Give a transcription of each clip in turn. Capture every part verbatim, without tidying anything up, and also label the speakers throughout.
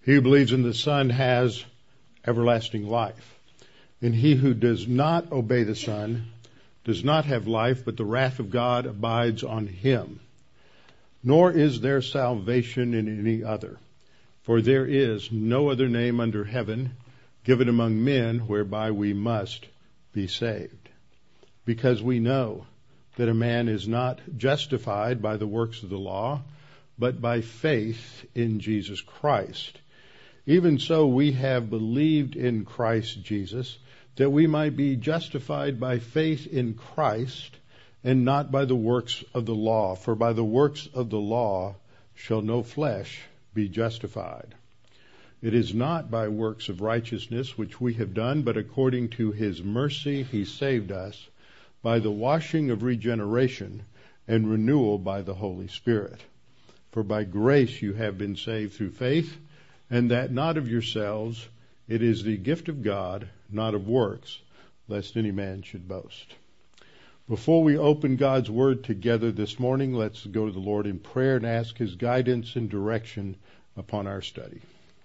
Speaker 1: He who believes in the Son has everlasting life. And he who does not obey the Son does not have life, but the wrath of God abides on him. Nor is there salvation in any other, for there is no other name under heaven given among men whereby we must be saved. Because we know that a man is not justified by the works of the law, but by faith in Jesus Christ. Even so, we have believed in Christ Jesus, that we might be justified by faith in Christ, and not by the works of the law. For by the works of the law shall no flesh be justified. It is not by works of righteousness which we have done, but according to his mercy he saved us, by the washing of regeneration and renewal by the Holy Spirit. For by grace you have been saved through faith, and that not of yourselves, it is the gift of God, not of works, lest any man should boast. Before we open God's Word together this morning, let's go to the Lord in prayer and ask His guidance and direction upon our study.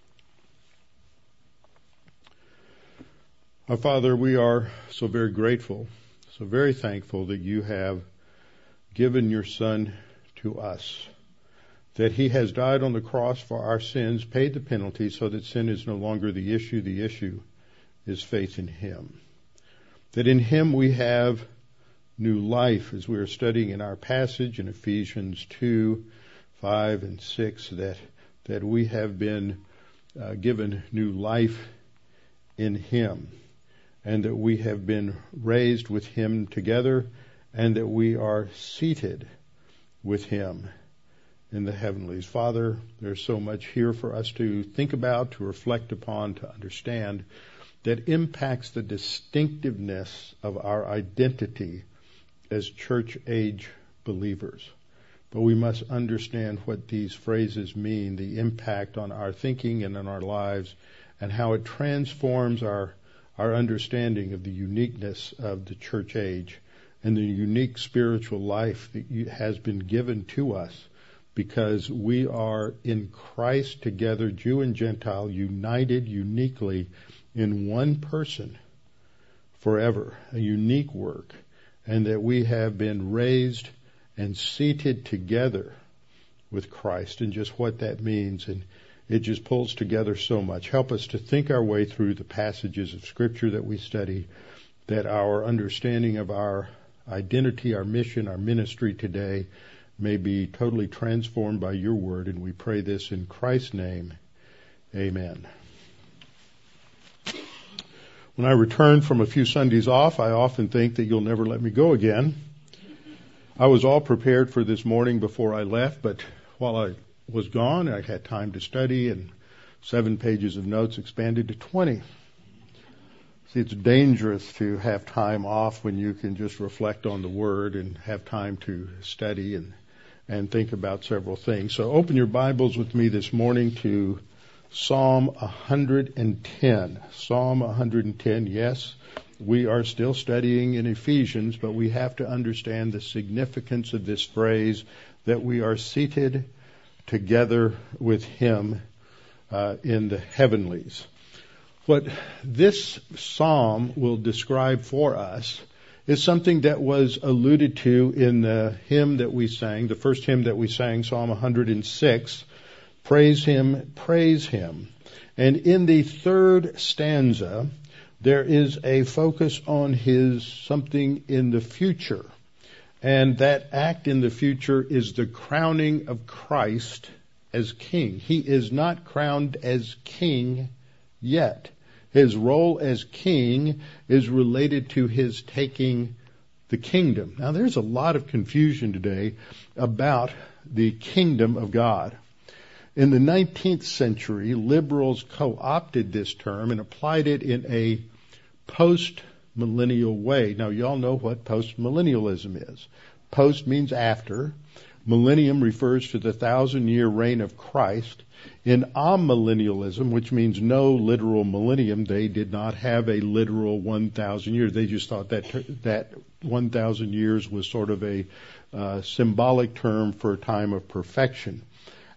Speaker 1: Our Father, we are so very grateful, so very thankful that you have given your Son to us, that he has died on the cross for our sins, paid the penalty so that sin is no longer the issue. The issue is faith in him. That in him we have new life, as we are studying in our passage in Ephesians two, five, and six, that, that we have been uh, given new life in him, and that we have been raised with him together, and that we are seated with him in the heavenlies. Father, there's so much here for us to think about, to reflect upon, to understand, that impacts the distinctiveness of our identity as church-age believers. But we must understand what these phrases mean, the impact on our thinking and on our lives, and how it transforms our, our understanding of the uniqueness of the church age and the unique spiritual life that has been given to us, because we are in Christ together, Jew and Gentile, united uniquely in one person forever, a unique work, and that we have been raised and seated together with Christ, and just what that means. And it just pulls together so much. Help us to think our way through the passages of Scripture that we study, that our understanding of our identity, our mission, our ministry today may be totally transformed by your word, and we pray this in Christ's name. Amen. When I return from a few Sundays off, I often think that you'll never let me go again. I was all prepared for this morning before I left, but while I was gone, I had time to study, and seven pages of notes expanded to twenty. See, it's dangerous to have time off when you can just reflect on the Word and have time to study and and think about several things. So open your Bibles with me this morning to Psalm one hundred ten. Psalm one hundred ten, yes, we are still studying in Ephesians, but we have to understand the significance of this phrase, that we are seated together with him uh, in the heavenlies. What this psalm will describe for us is something that was alluded to in the hymn that we sang, the first hymn that we sang, Psalm one hundred six, Praise Him, Praise Him. And in the third stanza, there is a focus on his something in the future. And that act in the future is the crowning of Christ as King. He is not crowned as King yet. His role as King is related to his taking the kingdom. Now, there's a lot of confusion today about the kingdom of God. In the nineteenth century, liberals co-opted this term and applied it in a post-millennial way. Now, y'all know what post-millennialism is. Post means after. Millennium refers to the thousand-year reign of Christ. In amillennialism, which means no literal millennium, they did not have a literal one thousand years. They just thought that that one thousand years was sort of a uh, symbolic term for a time of perfection.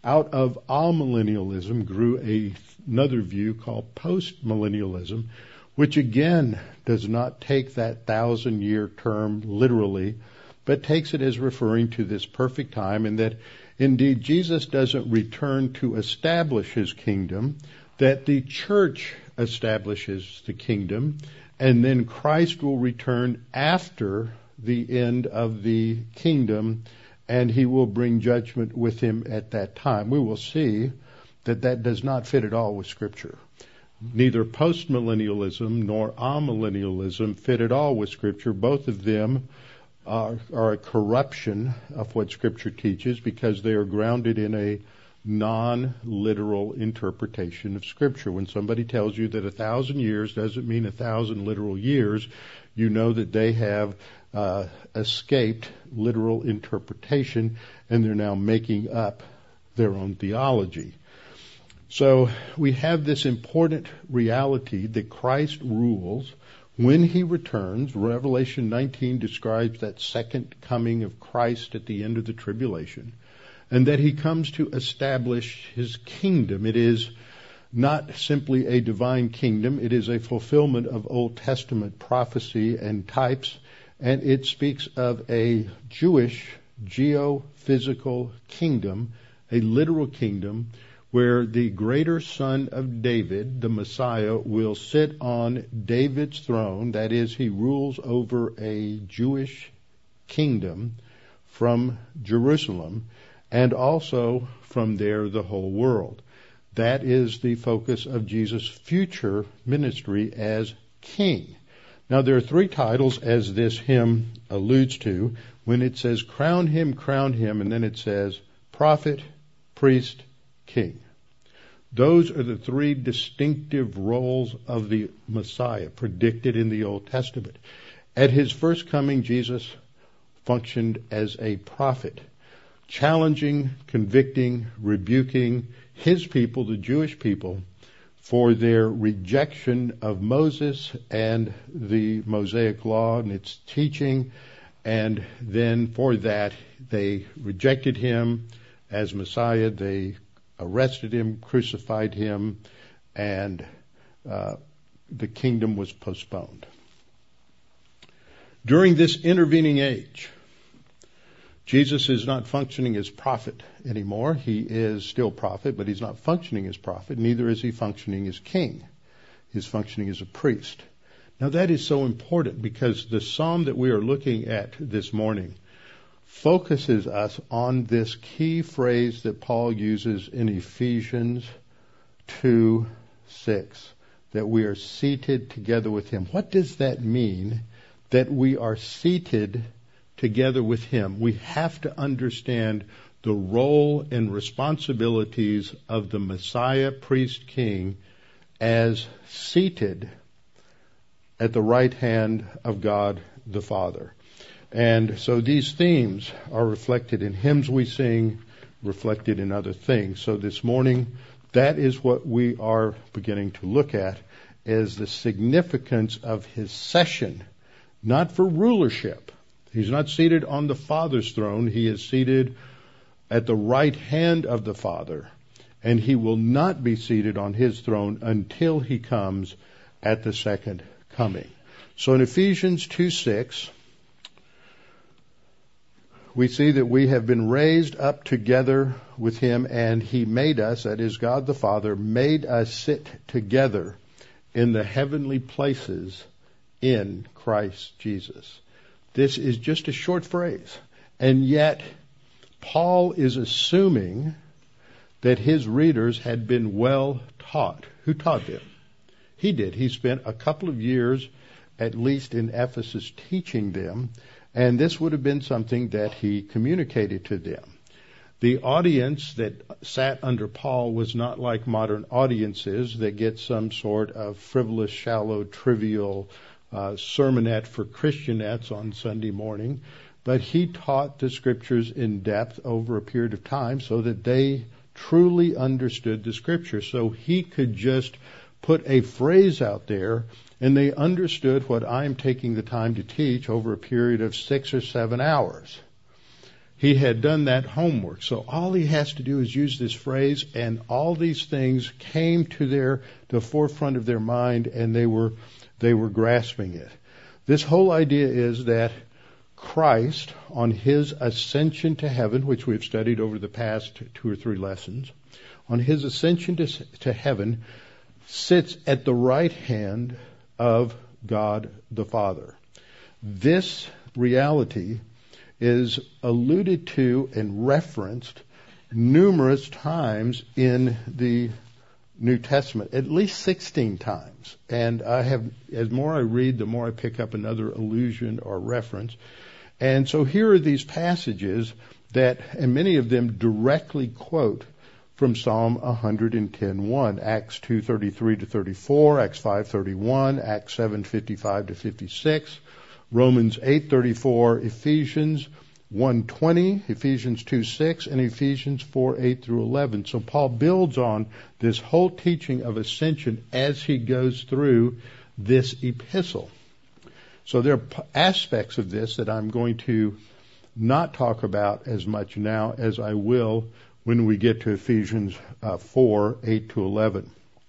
Speaker 1: Out of amillennialism grew a, another view called postmillennialism, which again does not take that thousand-year term literally, but takes it as referring to this perfect time, and that indeed Jesus doesn't return to establish his kingdom, that the church establishes the kingdom, and then Christ will return after the end of the kingdom, and he will bring judgment with him at that time. We will see that that does not fit at all with Scripture. Neither postmillennialism nor amillennialism fit at all with Scripture. Both of them are, are a corruption of what Scripture teaches because they are grounded in a non-literal interpretation of Scripture. When somebody tells you that a thousand years doesn't mean a thousand literal years, you know that they have uh, escaped literal interpretation, and they're now making up their own theology. So we have this important reality that Christ rules when he returns. Revelation nineteen describes that second coming of Christ at the end of the tribulation, and that he comes to establish his kingdom. It is not simply a divine kingdom. It is a fulfillment of Old Testament prophecy and types, and it speaks of a Jewish geophysical kingdom, a literal kingdom, where the greater son of David, the Messiah, will sit on David's throne. That is, he rules over a Jewish kingdom from Jerusalem, and also from there the whole world. That is the focus of Jesus' future ministry as king. Now there are three titles, as this hymn alludes to, when it says crown him, crown him, and then it says prophet, priest, king. Those are the three distinctive roles of the Messiah predicted in the Old Testament. At his first coming, Jesus functioned as a prophet, challenging, convicting, rebuking his people, the Jewish people, for their rejection of Moses and the Mosaic law and its teaching. And then for that, they rejected him as Messiah. They arrested him, crucified him, and uh, the kingdom was postponed. During this intervening age, Jesus is not functioning as prophet anymore. He is still prophet, but he's not functioning as prophet. Neither is he functioning as king. He's functioning as a priest. Now that is so important because the psalm that we are looking at this morning focuses us on this key phrase that Paul uses in Ephesians two six, that we are seated together with him. What does that mean, that we are seated together with him? We have to understand the role and responsibilities of the Messiah, priest, king, as seated at the right hand of God the Father. And so these themes are reflected in hymns we sing, reflected in other things. So this morning, that is what we are beginning to look at, as the significance of his session, not for rulership. He's not seated on the Father's throne. He is seated at the right hand of the Father, and he will not be seated on his throne until he comes at the second coming. So in Ephesians two six, we see that we have been raised up together with him, and he made us, that is God the Father, made us sit together in the heavenly places in Christ Jesus. This is just a short phrase, and yet Paul is assuming that his readers had been well taught. Who taught them? He did. He spent a couple of years, at least in Ephesus, teaching them, and this would have been something that he communicated to them. The audience that sat under Paul was not like modern audiences that get some sort of frivolous, shallow, trivial uh, sermonette for Christianettes on Sunday morning, but he taught the Scriptures in depth over a period of time so that they truly understood the Scripture. So he could just put a phrase out there, and they understood what I'm taking the time to teach over a period of six or seven hours. He had done that homework. So all he has to do is use this phrase, and all these things came to their the forefront of their mind, and they were they were grasping it. This whole idea is that Christ, on his ascension to heaven, which we've studied over the past two or three lessons, on his ascension to, to heaven, sits at the right hand of God the Father. This reality is alluded to and referenced numerous times in the New Testament, at least sixteen times. And I have, as more I read, the more I pick up another allusion or reference. And so here are these passages that, and many of them directly quote from Psalm one ten one, Acts two thirty-three to thirty-four, Acts five thirty-one, Acts seven fifty-five to fifty-six, Romans eight thirty-four, Ephesians one twenty, Ephesians two six, and Ephesians four eight through eleven. So Paul builds on this whole teaching of ascension as he goes through this epistle. So there are aspects of this that I'm going to not talk about as much now as I will when we get to Ephesians uh, four eight to eleven.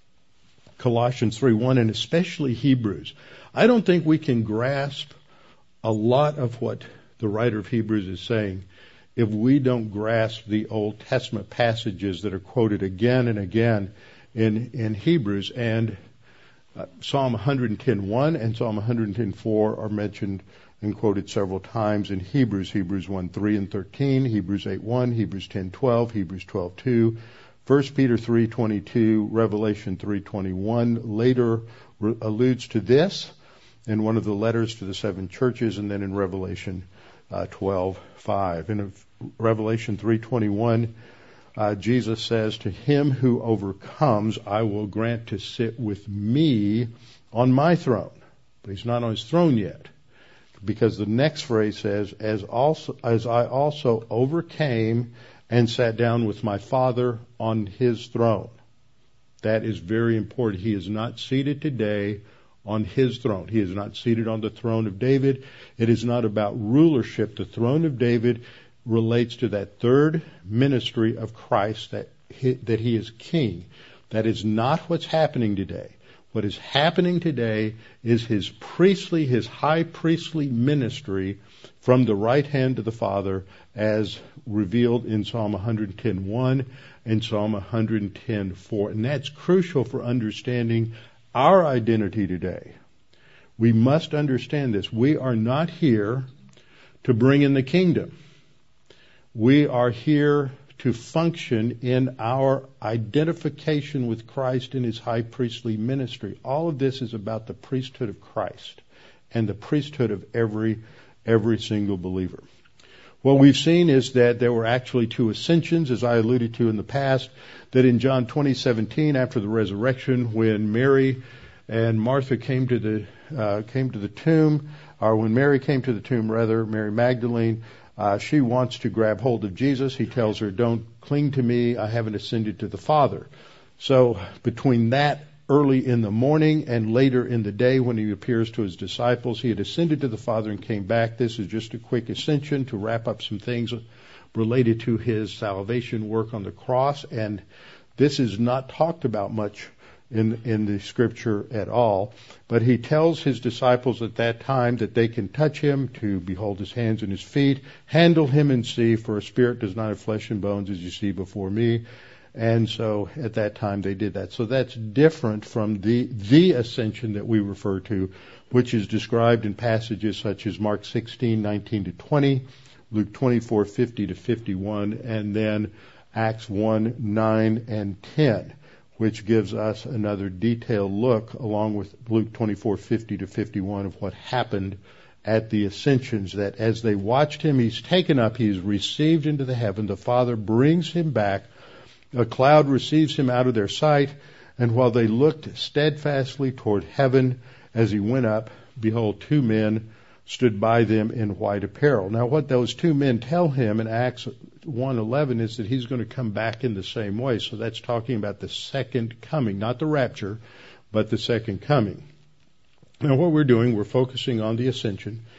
Speaker 1: Colossians three one, and especially Hebrews. I don't think we can grasp a lot of what the writer of Hebrews is saying if we don't grasp the Old Testament passages that are quoted again and again in, in Hebrews. And uh, Psalm one ten one and Psalm one ten four are mentioned and quoted several times in Hebrews. Hebrews one three and thirteen, Hebrews eight one, Hebrews ten twelve, Hebrews twelve two, First Peter three twenty-two, Revelation three twenty-one later re- alludes to this in one of the letters to the seven churches, and then in Revelation uh, twelve five. In Revelation three twenty-one, uh, Jesus says, "To him who overcomes, I will grant to sit with me on my throne." But he's not on his throne yet, because the next phrase says, "As also as I also overcame and sat down with my Father on his throne." That is very important. He is not seated today on his throne. He is not seated on the throne of David. It is not about rulership. The throne of David relates to that third ministry of Christ, that he, that he is king. That is not what's happening today. What is happening today is his priestly, his high priestly ministry from the right hand of the Father, as revealed in Psalm one ten one and Psalm one ten four. And that's crucial for understanding our identity today. We must understand this. We are not here to bring in the kingdom. We are here to function in our identification with Christ in his high priestly ministry. All of this is about the priesthood of Christ and the priesthood of every every single believer. What we've seen is that there were actually two ascensions, as I alluded to in the past, that in John twenty seventeen, after the resurrection, when Mary and Martha came to the uh, came to the tomb, or when Mary came to the tomb, rather, Mary Magdalene, uh, she wants to grab hold of Jesus. He tells her, "Don't cling to me. I haven't ascended to the Father." So between that early in the morning and later in the day when he appears to his disciples, he had ascended to the Father and came back. This is just a quick ascension to wrap up some things related to his salvation work on the cross. And this is not talked about much in in the scripture at all. But he tells his disciples at that time that they can touch him, to behold his hands and his feet, handle him and see, for a spirit does not have flesh and bones as you see before me. And so at that time they did that. So that's different from the the ascension that we refer to, which is described in passages such as Mark sixteen nineteen to twenty, Luke twenty-four fifty to fifty-one, and then Acts one nine and ten, which gives us another detailed look, along with Luke twenty-four fifty to fifty-one, of what happened at the ascensions, that as they watched him, he's taken up, he's received into the heaven, the Father brings him back, a cloud receives him out of their sight, and while they looked steadfastly toward heaven as he went up, behold, two men stood by them in white apparel. Now, what those two men tell him in Acts one eleven is that he's going to come back in the same way. So that's talking about the second coming, not the rapture, but the second coming. Now, what we're doing, we're focusing on the ascension.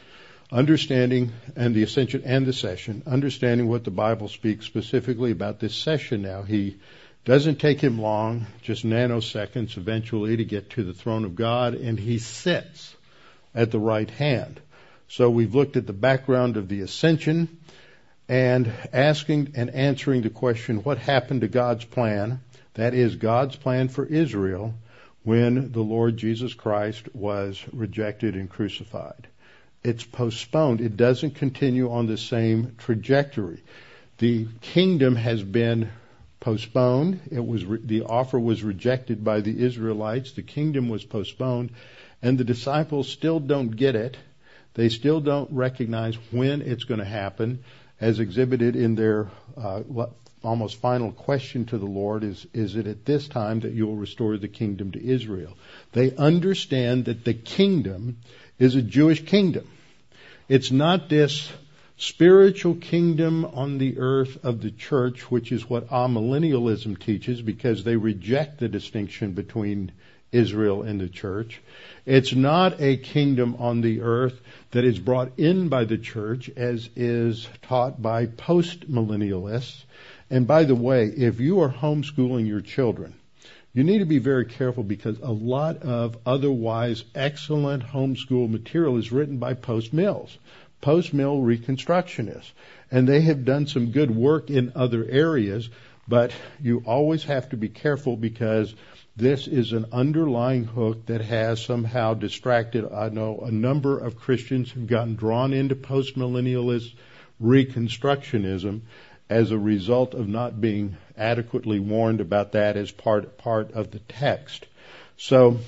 Speaker 1: understanding and the ascension and the session, understanding what the Bible speaks specifically about this session now. He doesn't take him long, just nanoseconds eventually, to get to the throne of God, and he sits at the right hand. So we've looked at the background of the ascension and asking and answering the question, what happened to God's plan? That is God's plan for Israel when the Lord Jesus Christ was rejected and crucified. It's postponed. It doesn't continue on the same trajectory. The kingdom has been postponed. It was re- the offer was rejected by the Israelites. The kingdom was postponed, and the disciples still don't get it. They still don't recognize when it's going to happen, as exhibited in their uh, almost final question to the Lord is, is it at this time that you will restore the kingdom to Israel? They understand that the kingdom is a Jewish kingdom. It's not this spiritual kingdom on the earth of the church, which is what amillennialism teaches, because they reject the distinction between Israel and the church. It's not a kingdom on the earth that is brought in by the church, as is taught by post-millennialists. And by the way, if you are homeschooling your children, you need to be very careful, because a lot of otherwise excellent homeschool material is written by post-mills, post-mill reconstructionists. And they have done some good work in other areas, but you always have to be careful, because this is an underlying hook that has somehow distracted, I know, a number of Christians who've gotten drawn into post-millennialist reconstructionism as a result of not being adequately warned about that as part part of the text. So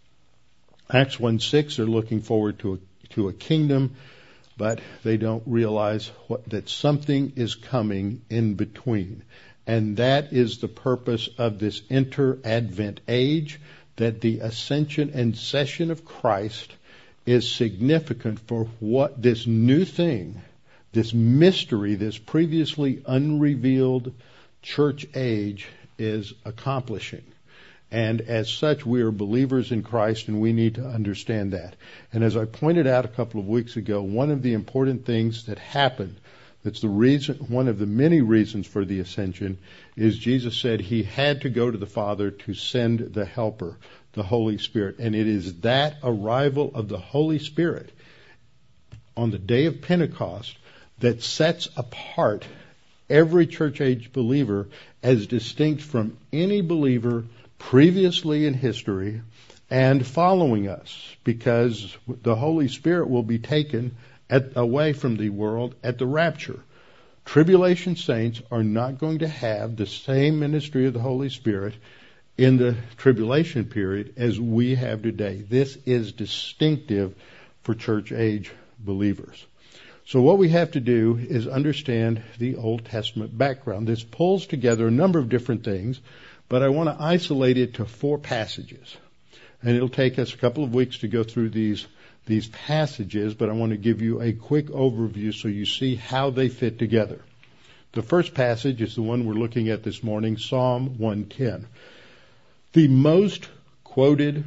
Speaker 1: Acts one six, they're looking forward to a, to a kingdom, but they don't realize what, that something is coming in between. And that is the purpose of this inter-Advent age, that the ascension and session of Christ is significant for what this new thing, this mystery, this previously unrevealed church age is accomplishing. And as such, we are believers in Christ, and we need to understand that. And as I pointed out a couple of weeks ago, one of the important things that happened, that's the reason, one of the many reasons for the ascension, is Jesus said he had to go to the Father to send the Helper, the Holy Spirit. And it is that arrival of the Holy Spirit on the day of Pentecost that sets apart every church age believer as distinct from any believer previously in history and following us, because the Holy Spirit will be taken At, away from the world at the rapture. Tribulation saints are not going to have the same ministry of the Holy Spirit in the tribulation period as we have today. This is distinctive for church age believers. So what we have to do is understand the Old Testament background. This pulls together a number of different things, but I want to isolate it to four passages. And it'll take us a couple of weeks to go through these these passages, but I want to give you a quick overview so you see how they fit together. The first passage is the one we're looking at this morning, Psalm one ten. The most quoted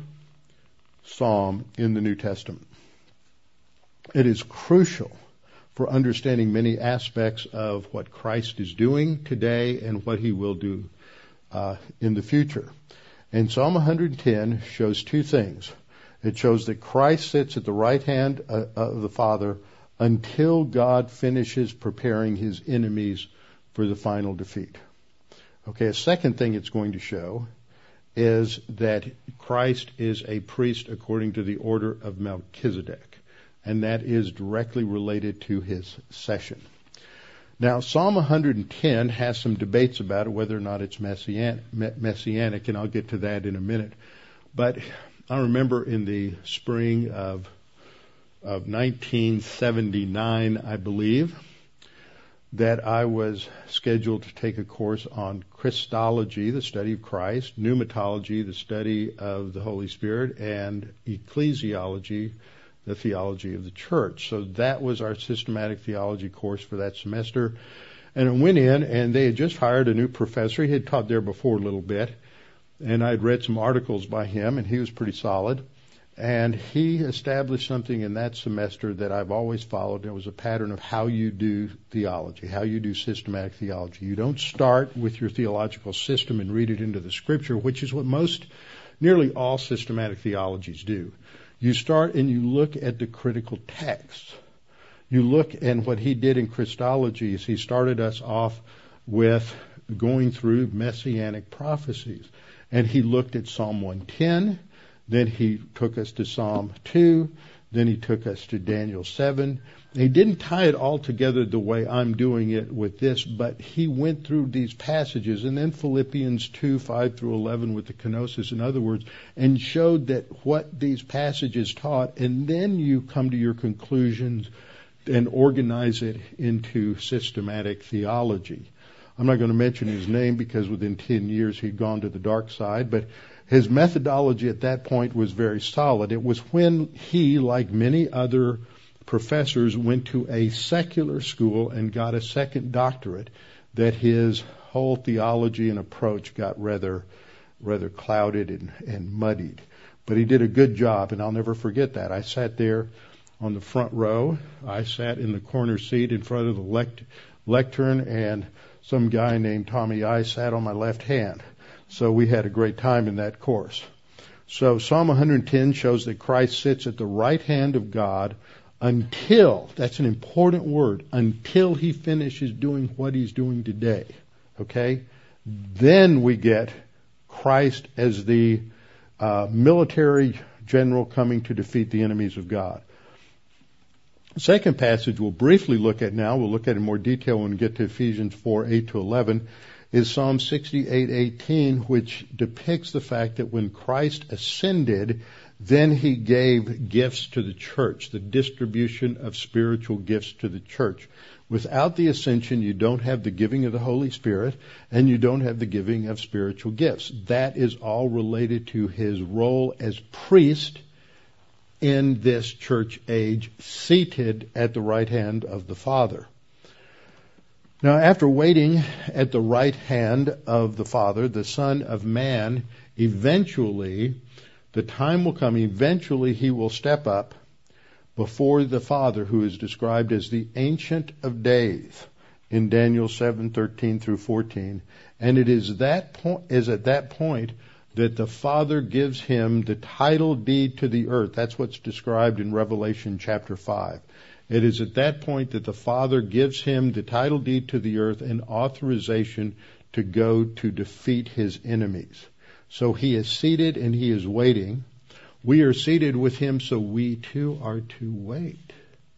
Speaker 1: psalm in the New Testament. It is crucial for understanding many aspects of what Christ is doing today and what he will do uh, in the future. And Psalm one ten shows two things. It shows that Christ sits at the right hand of the Father until God finishes preparing his enemies for the final defeat. Okay, a second thing it's going to show is that Christ is a priest according to the order of Melchizedek, and that is directly related to his session. Now, Psalm one ten has some debates about it, whether or not it's messianic, and I'll get to that in a minute. But I remember in the spring of of nineteen seventy-nine, I believe, that I was scheduled to take a course on Christology, the study of Christ, pneumatology, the study of the Holy Spirit, and ecclesiology, the theology of the church. So that was our systematic theology course for that semester. And I went in, and they had just hired a new professor. He had taught there before a little bit. And I'd read some articles by him, and he was pretty solid. And he established something in that semester that I've always followed. It was a pattern of how you do theology, how you do systematic theology. You don't start with your theological system and read it into the Scripture, which is what most, nearly all systematic theologies do. You start and you look at the critical texts. You look, and what he did in Christology is he started us off with going through messianic prophecies. And he looked at Psalm one ten, then he took us to Psalm two, then he took us to Daniel seven. He didn't tie it all together the way I'm doing it with this, but he went through these passages, and then Philippians two, five through eleven with the kenosis, in other words, and showed that what these passages taught, and then you come to your conclusions and organize it into systematic theology. I'm not going to mention his name because within ten years he'd gone to the dark side, but his methodology at that point was very solid. It was when he, like many other professors, went to a secular school and got a second doctorate that his whole theology and approach got rather rather clouded and, and muddied. But he did a good job, and I'll never forget that. I sat there on the front row. I sat in the corner seat in front of the lect- lectern, and some guy named Tommy I sat on my left hand. So we had a great time in that course. So Psalm one ten shows that Christ sits at the right hand of God until, that's an important word, until he finishes doing what he's doing today. Okay? Then we get Christ as the uh, military general coming to defeat the enemies of God. The second passage we'll briefly look at now, we'll look at it in more detail when we get to Ephesians four, eight to eleven, is Psalm sixty-eight, eighteen, which depicts the fact that when Christ ascended, then he gave gifts to the church, the distribution of spiritual gifts to the church. Without the ascension, you don't have the giving of the Holy Spirit, and you don't have the giving of spiritual gifts. That is all related to his role as priest in this church age, seated at the right hand of the Father. Now, after waiting at the right hand of the Father, the Son of Man, eventually, the time will come, eventually he will step up before the Father, who is described as the Ancient of Days in Daniel seven, thirteen through fourteen. And it is that point, is at that point that the Father gives him the title deed to the earth. That's what's described in Revelation chapter five. It is at that point that the Father gives him the title deed to the earth and authorization to go to defeat his enemies. So he is seated and he is waiting. We are seated with him, so we too are to wait.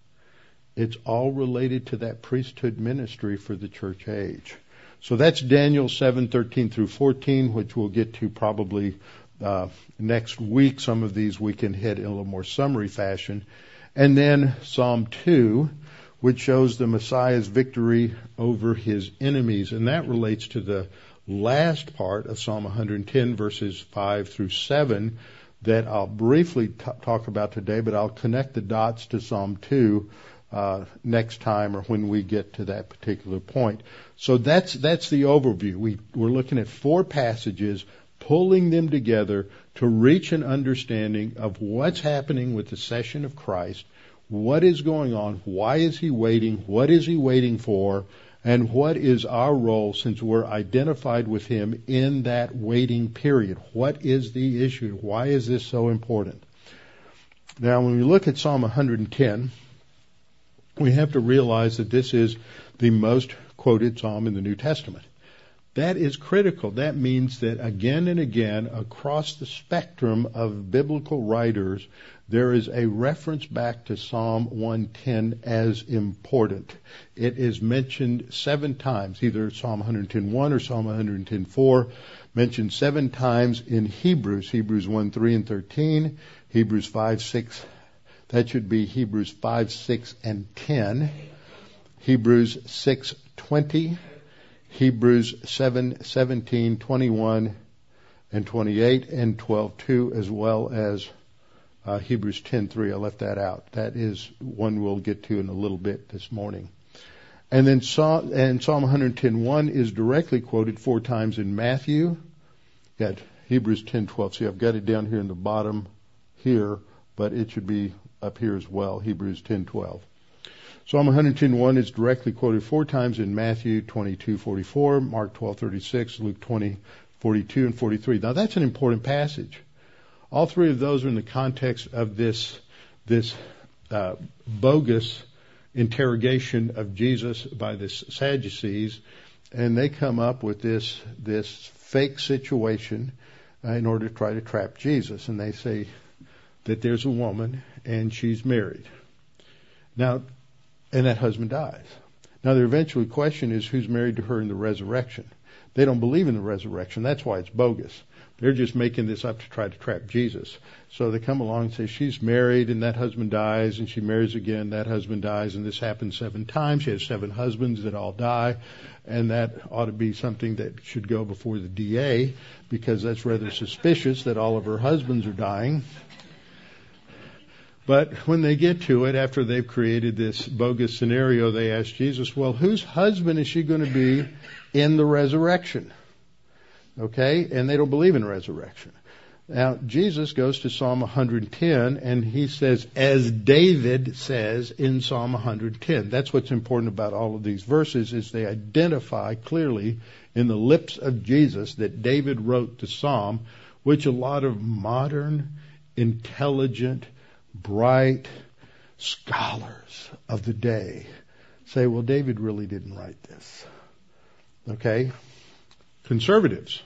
Speaker 1: It's all related to that priesthood ministry for the church age. So that's Daniel seven, thirteen through fourteen, which we'll get to probably uh, next week. Some of these we can hit in a little more summary fashion. And then Psalm two, which shows the Messiah's victory over his enemies. And that relates to the last part of Psalm one ten, verses five through seven, that I'll briefly t- talk about today, but I'll connect the dots to Psalm two uh, next time or when we get to that particular point. So that's that's the overview. We, we're looking at four passages, pulling them together to reach an understanding of what's happening with the session of Christ, what is going on, why is he waiting, what is he waiting for, and what is our role since we're identified with him in that waiting period. What is the issue? Why is this so important? Now, when we look at Psalm one ten, we have to realize that this is the most quoted psalm in the New Testament. That is critical. That means that again and again, across the spectrum of biblical writers, there is a reference back to Psalm one ten as important. It is mentioned seven times, either Psalm one ten one or Psalm one ten four, mentioned seven times in Hebrews, Hebrews one, three, and thirteen, Hebrews five, six, that should be Hebrews five, six, and ten, Hebrews six, twenty, Hebrews seven, seventeen, twenty-one, and twenty-eight, and twelve, two, as well as uh, Hebrews ten, three. I left that out. That is one we'll get to in a little bit this morning. And then Psalm, and Psalm one ten one is directly quoted four times in Matthew. Got Hebrews ten, twelve. See, I've got it down here in the bottom here but it should be up here as well, Hebrews ten twelve. Psalm one ten one is directly quoted four times in Matthew twenty-two forty-four, Mark twelve thirty-six, Luke twenty forty-two and forty-three. Now that's an important passage. All three of those are in the context of this this uh, bogus interrogation of Jesus by the Sadducees, and they come up with this this fake situation uh, in order to try to trap Jesus. And they say that there's a woman and she's married. Now, and that husband dies. Now, their eventual question is who's married to her in the resurrection. They don't believe in the resurrection. That's why it's bogus. They're just making this up to try to trap Jesus. So they come along and say she's married and that husband dies, and she marries again, that husband dies, and this happens seven times. She has seven husbands that all die, and that ought to be something that should go before the D A, because that's rather suspicious that all of her husbands are dying. But when they get to it, after they've created this bogus scenario, they ask Jesus, well, whose husband is she going to be in the resurrection? Okay? And they don't believe in resurrection. Now, Jesus goes to Psalm one ten, and he says, as David says in Psalm one ten. That's what's important about all of these verses, is they identify clearly in the lips of Jesus that David wrote the psalm, which a lot of modern, intelligent, bright scholars of the day say, well, David really didn't write this. Okay? Conservatives.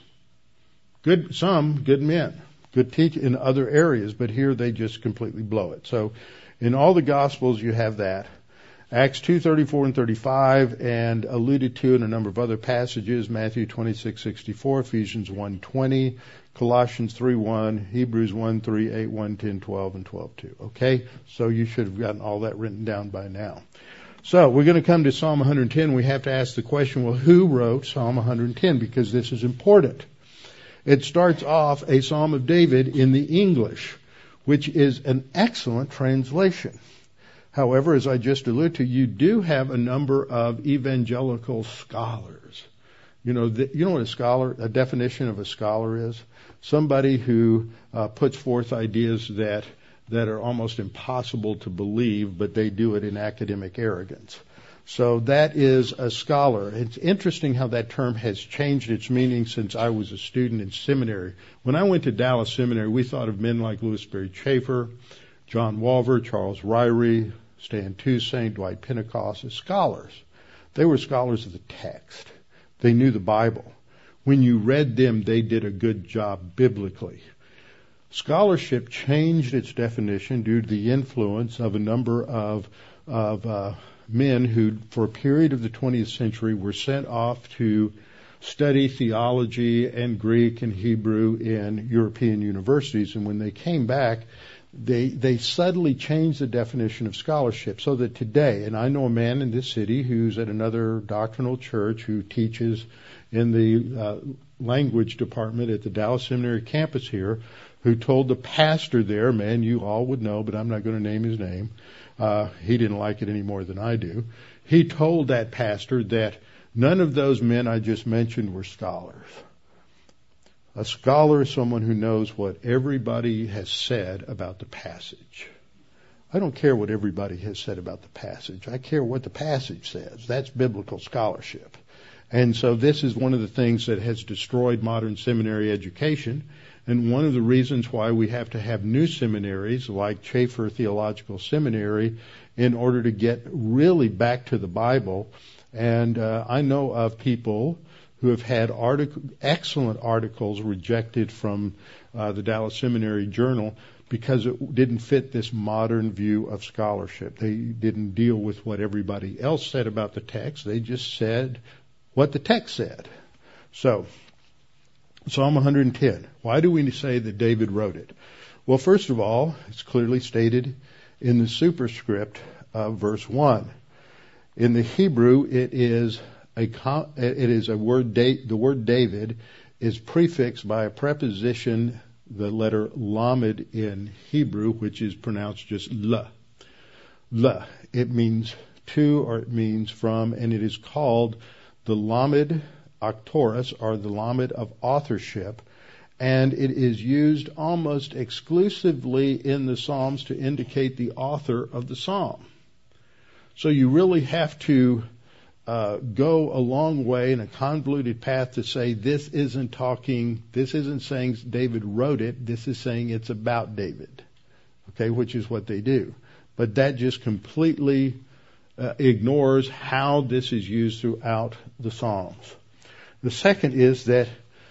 Speaker 1: Good, some good men, good teach in other areas, but here they just completely blow it. So in all the Gospels you have that. Acts two thirty-four and thirty-five, and alluded to in a number of other passages, Matthew twenty-six sixty-four, Ephesians one twenty, Colossians three one, Hebrews one three, eight one, ten twelve, and twelve two. Okay? So you should have gotten all that written down by now. So we're going to come to Psalm one ten. We have to ask the question, well, who wrote Psalm one ten? Because this is important. It starts off a Psalm of David in the English, which is an excellent translation. However, as I just alluded to, you do have a number of evangelical scholars. You know, the, you know what a scholar, a definition of a scholar is? Somebody who uh, puts forth ideas that that are almost impossible to believe, but they do it in academic arrogance. So that is a scholar. It's interesting how that term has changed its meaning since I was a student in seminary. When I went to Dallas Seminary, we thought of men like Louis Sperry Chafer, John Walver, Charles Ryrie, Stan Toussaint, Dwight Pentecost as scholars. They were scholars of the text. They knew the Bible. When you read them, they did a good job biblically. Scholarship changed its definition due to the influence of a number of, of uh, men who, for a period of the twentieth century, were sent off to study theology and Greek and Hebrew in European universities. And when they came back, they they subtly changed the definition of scholarship so that today, and I know a man in this city who's at another doctrinal church who teaches in the uh, language department at the Dallas Seminary campus here, who told the pastor there, a man you all would know, but I'm not going to name his name. Uh, he didn't like it any more than I do. He told that pastor that none of those men I just mentioned were scholars. A scholar is someone who knows what everybody has said about the passage. I don't care what everybody has said about the passage. I care what the passage says. That's biblical scholarship. And so this is one of the things that has destroyed modern seminary education, and one of the reasons why we have to have new seminaries like Chafer Theological Seminary in order to get really back to the Bible. And uh, I know of people who have had article, excellent articles rejected from uh, the Dallas Seminary Journal because it didn't fit this modern view of scholarship. They didn't deal with what everybody else said about the text. They just said what the text said. So, Psalm one ten. Why do we say that David wrote it? Well, first of all, it's clearly stated in the superscript of verse one. In the Hebrew, it is a it is a word. The word David is prefixed by a preposition, the letter lamed in Hebrew, which is pronounced just la. La. It means to, or it means from, and it is called the lamed Octorus, or the lamed of authorship, and it is used almost exclusively in the Psalms to indicate the author of the psalm. So you really have to uh, go a long way in a convoluted path to say this isn't talking, this isn't saying David wrote it, this is saying it's about David, okay, which is what they do. But that just completely uh, ignores how this is used throughout the Psalms. The second is that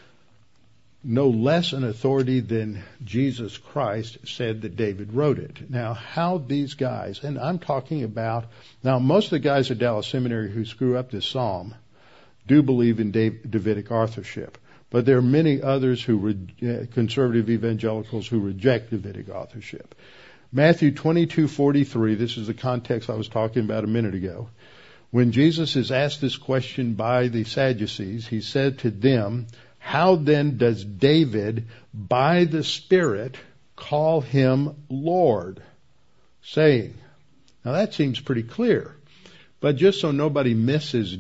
Speaker 1: no less an authority than Jesus Christ said that David wrote it. Now, how these guys, and I'm talking about, now most of the guys at Dallas Seminary who screw up this psalm do believe in Davidic authorship, but there are many others who, re, conservative evangelicals who reject Davidic authorship. Matthew twenty-two forty-three, this is the context I was talking about a minute ago. When Jesus is asked this question by the Sadducees, he said to them, "How then does David, by the Spirit, call him Lord?" Saying. Now that seems pretty clear. But just so nobody misses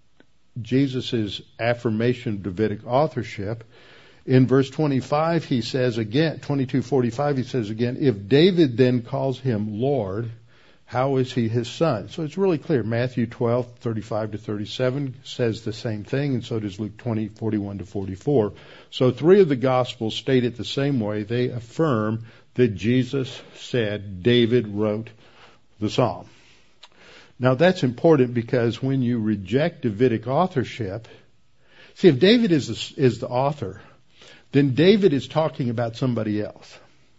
Speaker 1: Jesus' affirmation of Davidic authorship, in verse twenty-five he says again, twenty-two forty-five he says again, "If David then calls him Lord, how is he his son?" So it's really clear. Matthew twelve thirty-five to thirty-seven says the same thing, and so does Luke twenty forty-one to forty-four. So three of the Gospels state it the same way. They affirm that Jesus said David wrote the psalm. Now that's important because when you reject Davidic authorship, see, if David is the, is the author, then David is talking about somebody else.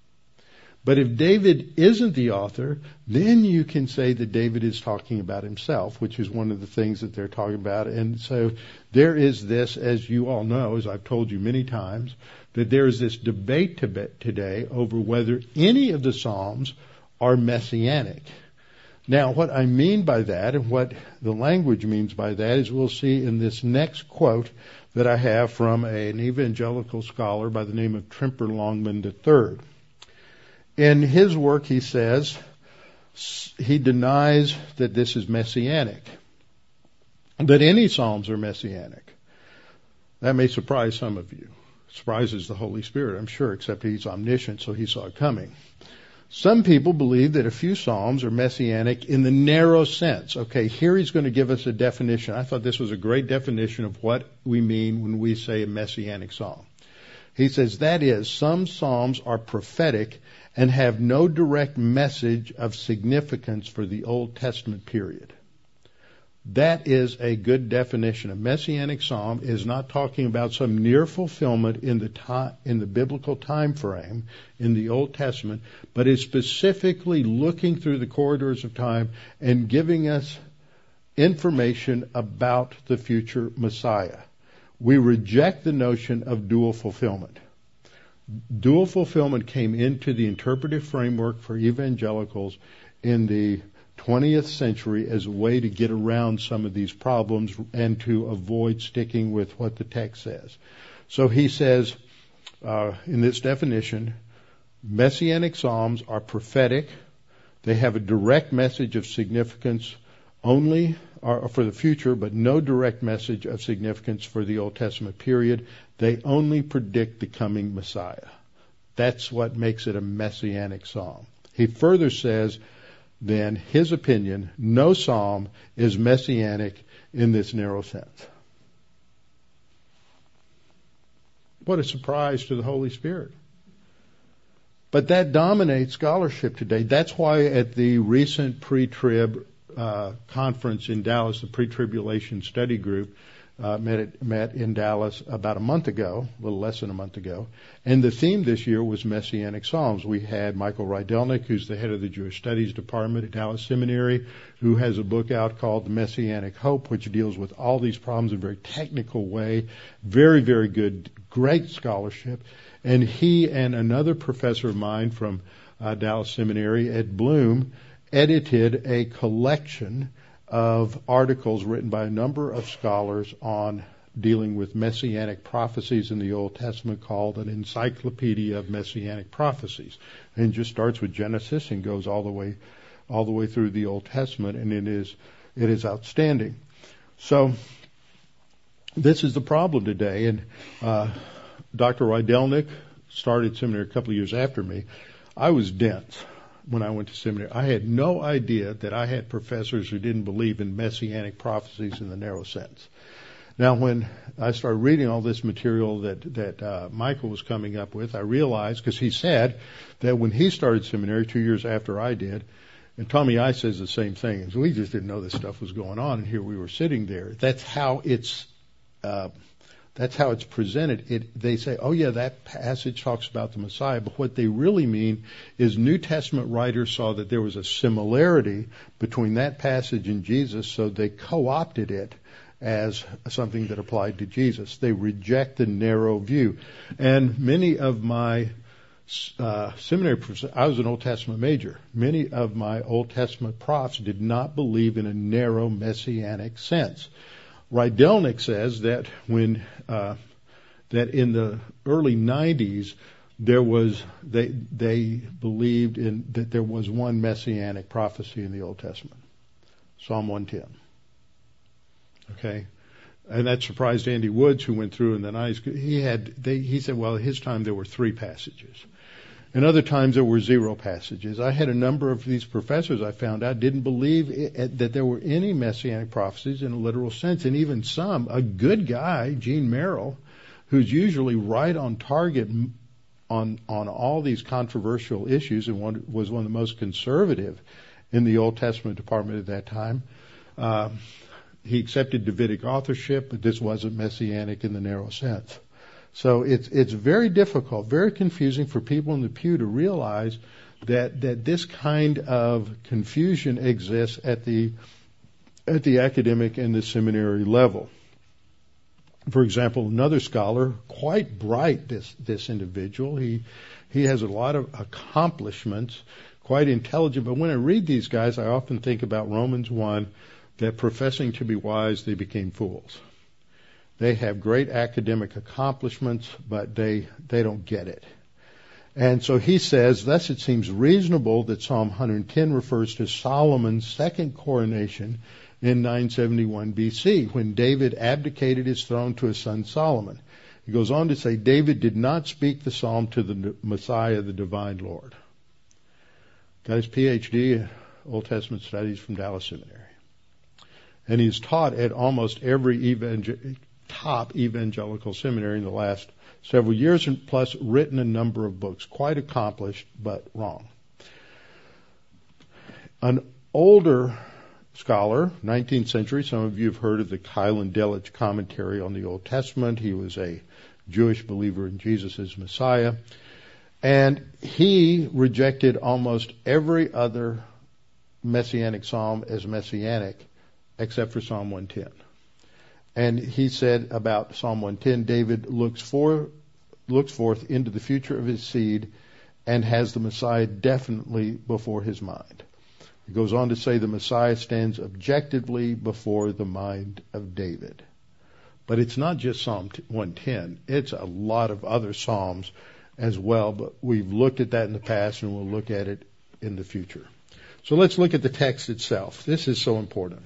Speaker 1: But if David isn't the author, then you can say that David is talking about himself, which is one of the things that they're talking about. And so there is this, as you all know, as I've told you many times, that there is this debate today over whether any of the Psalms are messianic. Now, what I mean by that and what the language means by that is we'll see in this next quote that I have from an evangelical scholar by the name of Tremper Longman the third. In his work, he says, he denies that this is messianic, that any Psalms are messianic. That may surprise some of you. It surprises the Holy Spirit, I'm sure, except he's omniscient, so he saw it coming. Some people believe that a few Psalms are messianic in the narrow sense. Okay, here he's going to give us a definition. I thought this was a great definition of what we mean when we say a messianic psalm. He says, that is, some Psalms are prophetic and have no direct message of significance for the Old Testament period. That is a good definition. A messianic psalm is not talking about some near fulfillment in the time, in the biblical time frame in the Old Testament, but is specifically looking through the corridors of time and giving us information about the future Messiah. We reject the notion of dual fulfillment. Dual fulfillment came into the interpretive framework for evangelicals in the twentieth century as a way to get around some of these problems and to avoid sticking with what the text says. So he says, uh, in this definition, messianic psalms are prophetic. They have a direct message of significance only or for the future, but no direct message of significance for the Old Testament period. They only predict the coming Messiah. That's what makes it a messianic psalm. He further says, then, his opinion, no psalm is messianic in this narrow sense. What a surprise to the Holy Spirit. But that dominates scholarship today. That's why at the recent pre-trib uh, conference in Dallas, the pre-tribulation study group uh, met, at, met in Dallas about a month ago, a little less than a month ago, and the theme this year was Messianic Psalms. We had Michael Rydelnik, who's the head of the Jewish Studies Department at Dallas Seminary, who has a book out called The Messianic Hope, which deals with all these problems in a very technical way. Very, very good, great scholarship. And he and another professor of mine from uh, Dallas Seminary, Ed Bloom, edited a collection of articles written by a number of scholars on dealing with messianic prophecies in the Old Testament called an Encyclopedia of Messianic Prophecies. And just starts with Genesis and goes all the way all the way through the Old Testament, and it is it is outstanding. So this is the problem today, and uh, Doctor Rydelnik started seminary a couple of years after me, I was dense when I went to seminary. I had no idea that I had professors who didn't believe in messianic prophecies in the narrow sense. Now, when I started reading all this material that that uh, Michael was coming up with, I realized, because he said that when he started seminary two years after I did, and Tommy I says the same thing, we just didn't know this stuff was going on, and here we were sitting there. That's how it's uh, that's how it's presented. It, they say, oh yeah, that passage talks about the Messiah, but what they really mean is New Testament writers saw that there was a similarity between that passage and Jesus, so they co-opted it as something that applied to Jesus. They reject the narrow view. And many of my uh, seminary professors, I was an Old Testament major, many of my Old Testament profs did not believe in a narrow messianic sense. Rydelnik says that when uh, that in the early nineties there was they they believed in that there was one messianic prophecy in the Old Testament, Psalm one ten. Okay, and that surprised Andy Woods, who went through in the nineties. He had they he said, well, at his time there were three passages. And other times there were zero passages. I had a number of these professors I found out didn't believe it, that there were any messianic prophecies in a literal sense. And even some, a good guy, Gene Merrill, who's usually right on target on on all these controversial issues and one, was one of the most conservative in the Old Testament department at that time. Uh, he accepted Davidic authorship, but this wasn't messianic in the narrow sense. So it's it's very difficult, very confusing for people in the pew to realize that that this kind of confusion exists at the at the academic and the seminary level. For example, another scholar, quite bright, this this individual, he he has a lot of accomplishments, quite intelligent. But when I read these guys, I often think about Romans one, that professing to be wise, they became fools. They have great academic accomplishments, but they they don't get it. And so he says, thus it seems reasonable that Psalm one ten refers to Solomon's second coronation in nine seventy-one B C, when David abdicated his throne to his son Solomon. He goes on to say, David did not speak the psalm to the Messiah, the divine Lord. Got his P H D in Old Testament studies from Dallas Seminary. And he's taught at almost every evangel- top evangelical seminary in the last several years, and plus written a number of books. Quite accomplished, but wrong. An older scholar, nineteenth century, some of you have heard of the Keil Delitzsch commentary on the Old Testament. He was a Jewish believer in Jesus as Messiah. And he rejected almost every other messianic psalm as messianic, except for Psalm one ten. And he said about Psalm one ten, David looks for looks forth into the future of his seed and has the Messiah definitely before his mind. He goes on to say the Messiah stands objectively before the mind of David. But it's not just Psalm one ten. It's a lot of other psalms as well, but we've looked at that in the past and we'll look at it in the future. So let's look at the text itself. This is so important.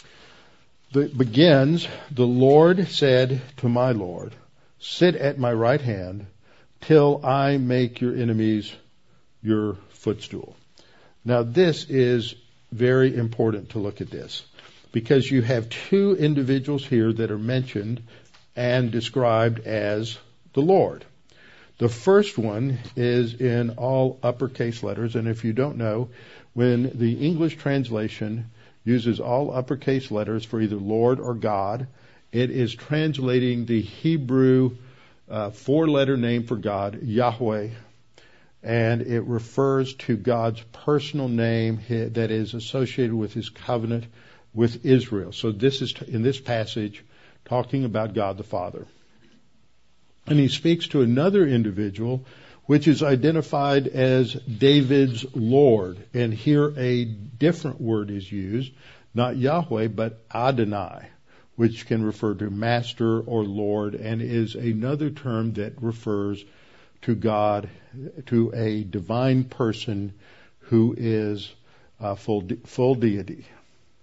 Speaker 1: It begins, the Lord said to my Lord, sit at my right hand till I make your enemies your footstool. Now this is very important to look at this, because you have two individuals here that are mentioned and described as the Lord. The first one is in all uppercase letters, and if you don't know, when the English translation uses all uppercase letters for either Lord or God, it is translating the Hebrew uh, four-letter name for God, Yahweh, and it refers to God's personal name that is associated with his covenant with Israel. So this is, in this passage, talking about God the Father. And he speaks to another individual, which is identified as David's Lord. And here a different word is used, not Yahweh, but Adonai, which can refer to master or Lord, and is another term that refers to God, to a divine person who is uh, full, de- full deity.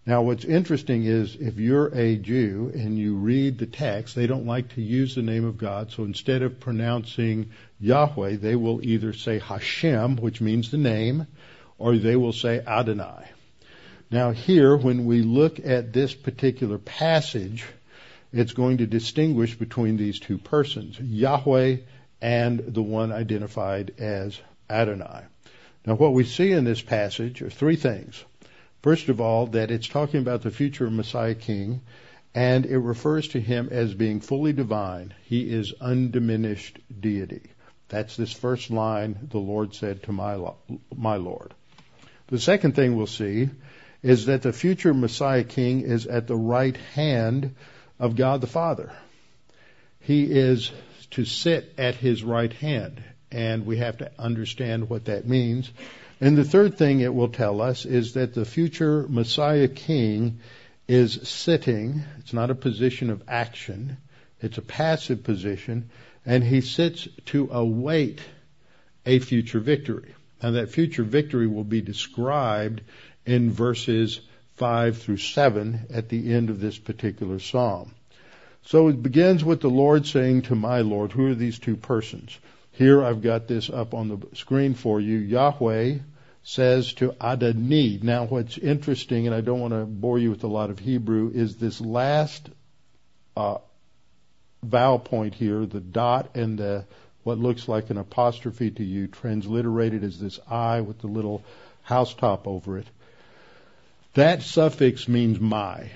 Speaker 1: Now, what's interesting is if you're a Jew and you read the text, they don't like to use the name of God. So instead of pronouncing Yahweh, they will either say Hashem, which means the name, or they will say Adonai. Now here, when we look at this particular passage, it's going to distinguish between these two persons, Yahweh and the one identified as Adonai. Now what we see in this passage are three things. First of all, that it's talking about the future Messiah King, and it refers to him as being fully divine. He is undiminished deity. That's this first line, the Lord said to my, my Lord. The second thing we'll see is that the future Messiah King is at the right hand of God the Father. He is to sit at his right hand, and we have to understand what that means. And the third thing it will tell us is that the future Messiah King is sitting. It's not a position of action. It's a passive position. And he sits to await a future victory. Now that future victory will be described in verses five through seven at the end of this particular psalm. So it begins with the Lord saying to my Lord. Who are these two persons? Here I've got this up on the screen for you. Yahweh says to Adonai. Now what's interesting, and I don't want to bore you with a lot of Hebrew, is this last uh, vowel point here, the dot and the what looks like an apostrophe to you, transliterated as this I with the little housetop over it. That suffix means my.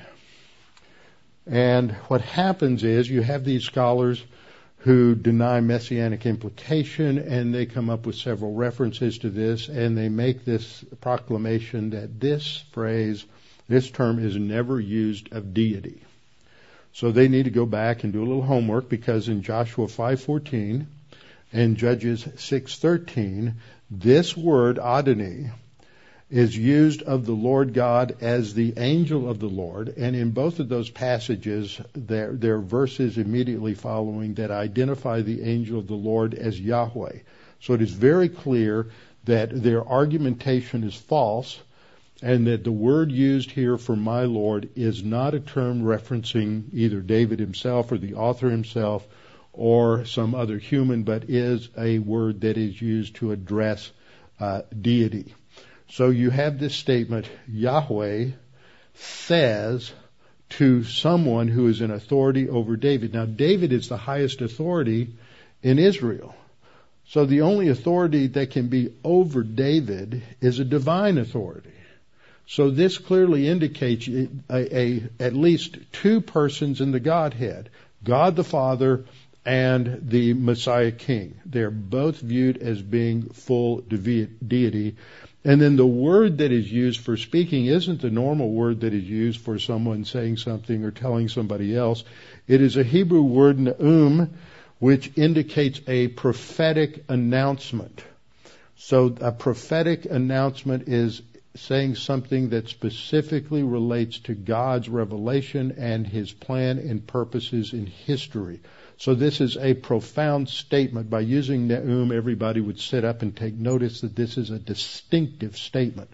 Speaker 1: And what happens is you have these scholars who deny messianic implication, and they come up with several references to this, and they make this proclamation that this phrase, this term is never used of deity. So they need to go back and do a little homework, because in Joshua five fourteen and Judges six thirteen, this word Adonai is used of the Lord God as the angel of the Lord, and in both of those passages, there, there are verses immediately following that identify the angel of the Lord as Yahweh. So it is very clear that their argumentation is false, and that the word used here for my Lord is not a term referencing either David himself or the author himself or some other human, but is a word that is used to address uh, deity. So you have this statement, Yahweh says to someone who is in authority over David. Now, David is the highest authority in Israel. So the only authority that can be over David is a divine authority. So this clearly indicates a, a, at least two persons in the Godhead, God the Father and the Messiah King. They're both viewed as being full deity. And then the word that is used for speaking isn't the normal word that is used for someone saying something or telling somebody else. It is a Hebrew word, na'um, which indicates a prophetic announcement. So a prophetic announcement is saying something that specifically relates to God's revelation and his plan and purposes in history. So this is a profound statement. By using Na'um, everybody would sit up and take notice that this is a distinctive statement,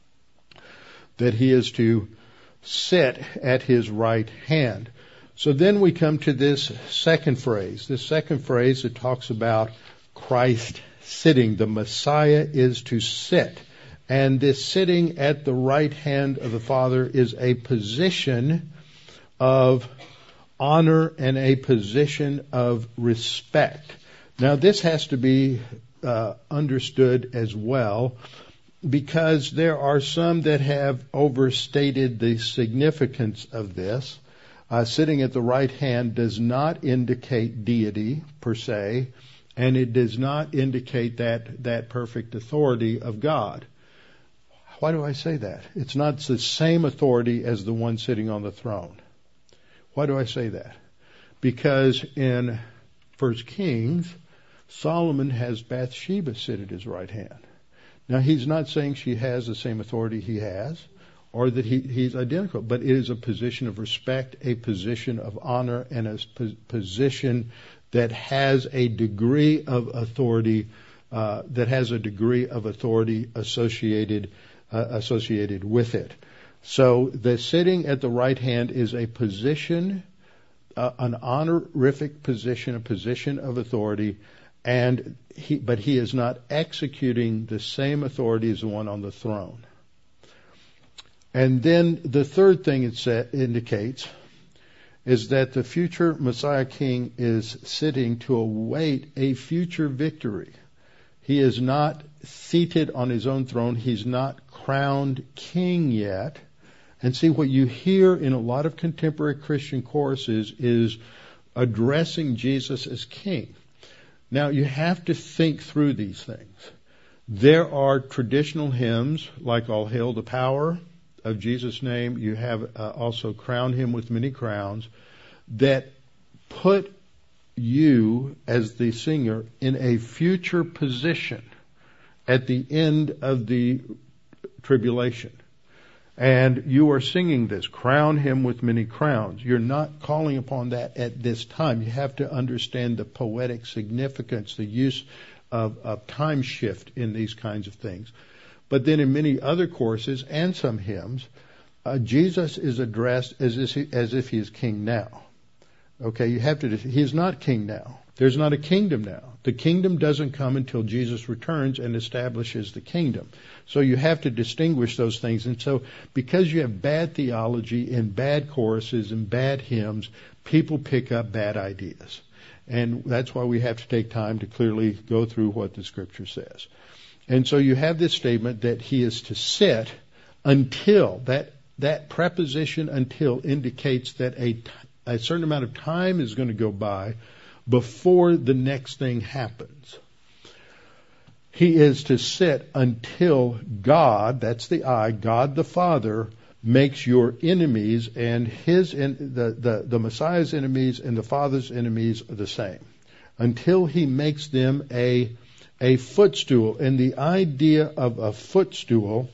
Speaker 1: that he is to sit at his right hand. So then we come to this second phrase. This second phrase that talks about Christ sitting. The Messiah is to sit. And this sitting at the right hand of the Father is a position of honor and a position of respect. Now this has to be uh, understood as well, because there are some that have overstated the significance of this. Uh, sitting at the right hand does not indicate deity per se, and it does not indicate that, that perfect authority of God. Why do I say that? It's not the same authority as the one sitting on the throne. Why do I say that? Because in First Kings, Solomon has Bathsheba sit at his right hand. Now, he's not saying she has the same authority he has, or that he, he's identical, but it is a position of respect, a position of honor, and a position that has a degree of authority, uh, that has a degree of authority associated, uh, associated with it. So the sitting at the right hand is a position, uh, an honorific position, a position of authority, and he, but he is not executing the same authority as the one on the throne. And then the third thing it sa- indicates is that the future Messiah King is sitting to await a future victory. He is not seated on his own throne. He's not crowned king yet. And see, what you hear in a lot of contemporary Christian choruses is addressing Jesus as king. Now, you have to think through these things. There are traditional hymns like All Hail the Power of Jesus' name. You have uh, also Crown Him with Many Crowns that put you as the singer in a future position at the end of the tribulation. And you are singing this, crown him with many crowns. You're not calling upon that at this time. You have to understand the poetic significance, the use of, of time shift in these kinds of things. But then in many other courses and some hymns, uh, Jesus is addressed as if, he, as if he is king now. Okay, you have to, he is not king now. There's not a kingdom now. The kingdom doesn't come until Jesus returns and establishes the kingdom. So you have to distinguish those things. And so because you have bad theology and bad choruses and bad hymns, people pick up bad ideas. And that's why we have to take time to clearly go through what the Scripture says. And so you have this statement that he is to sit until, that, that preposition until indicates that a, a certain amount of time is going to go by before the next thing happens. He is to sit until God, that's the I, God the Father, makes your enemies and his in, the, the, the Messiah's enemies and the Father's enemies are the same. Until he makes them a, a footstool. And the idea of a footstool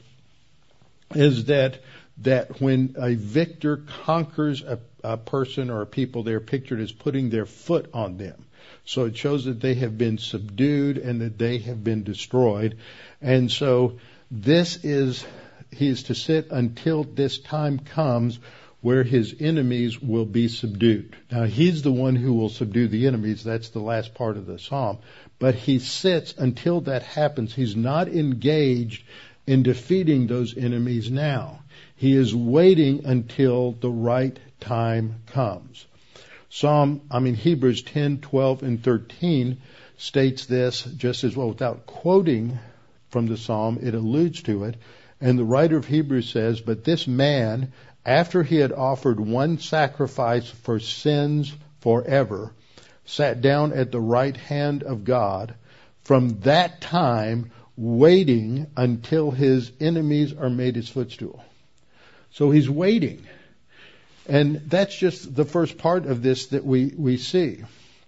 Speaker 1: is that that when a victor conquers a, a person or a people, they're pictured as putting their foot on them. So it shows that they have been subdued and that they have been destroyed. And so this is, he is to sit until this time comes where his enemies will be subdued. Now, he's the one who will subdue the enemies. That's the last part of the psalm. But he sits until that happens. He's not engaged in defeating those enemies now. He is waiting until the right time comes. Psalm, I mean, Hebrews ten, twelve, and thirteen states this just as well. Without quoting from the psalm, it alludes to it. And the writer of Hebrews says, but this man, after he had offered one sacrifice for sins forever, sat down at the right hand of God, from that time waiting until his enemies are made his footstool. So he's waiting. And that's just the first part of this that we, we see.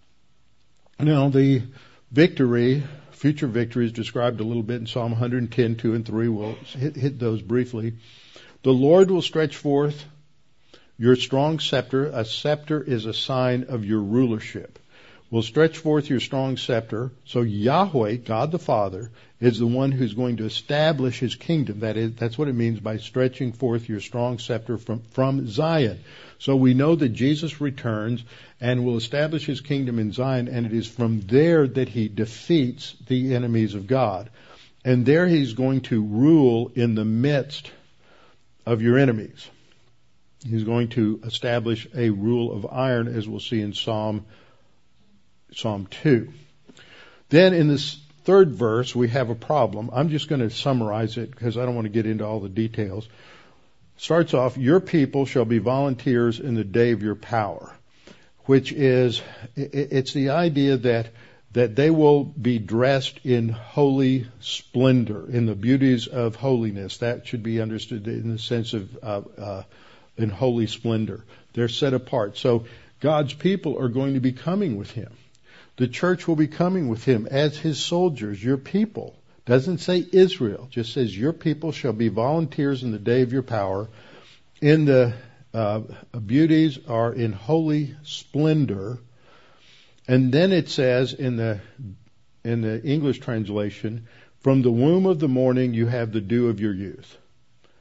Speaker 1: Now, the victory, future victory, is described a little bit in Psalm one ten, two and three. We'll hit, hit those briefly. The Lord will stretch forth your strong scepter. A scepter is a sign of your rulership. Will stretch forth your strong scepter. So Yahweh, God the Father, is the one who's going to establish his kingdom. That is, that's what it means by stretching forth your strong scepter from, from Zion. So we know that Jesus returns and will establish his kingdom in Zion, and it is from there that he defeats the enemies of God. And there he's going to rule in the midst of your enemies. He's going to establish a rule of iron, as we'll see in Psalm Psalm two. Then in this third verse, we have a problem. I'm just going to summarize it because I don't want to get into all the details. Starts off, your people shall be volunteers in the day of your power, which is, it's the idea that that they will be dressed in holy splendor, in the beauties of holiness. That should be understood in the sense of uh, uh, in holy splendor. They're set apart. So God's people are going to be coming with him. The church will be coming with him as his soldiers, your people. Doesn't say Israel, just says your people shall be volunteers in the day of your power. In the uh, beauties are in holy splendor. And then it says in the in the English translation, from the womb of the morning you have the dew of your youth.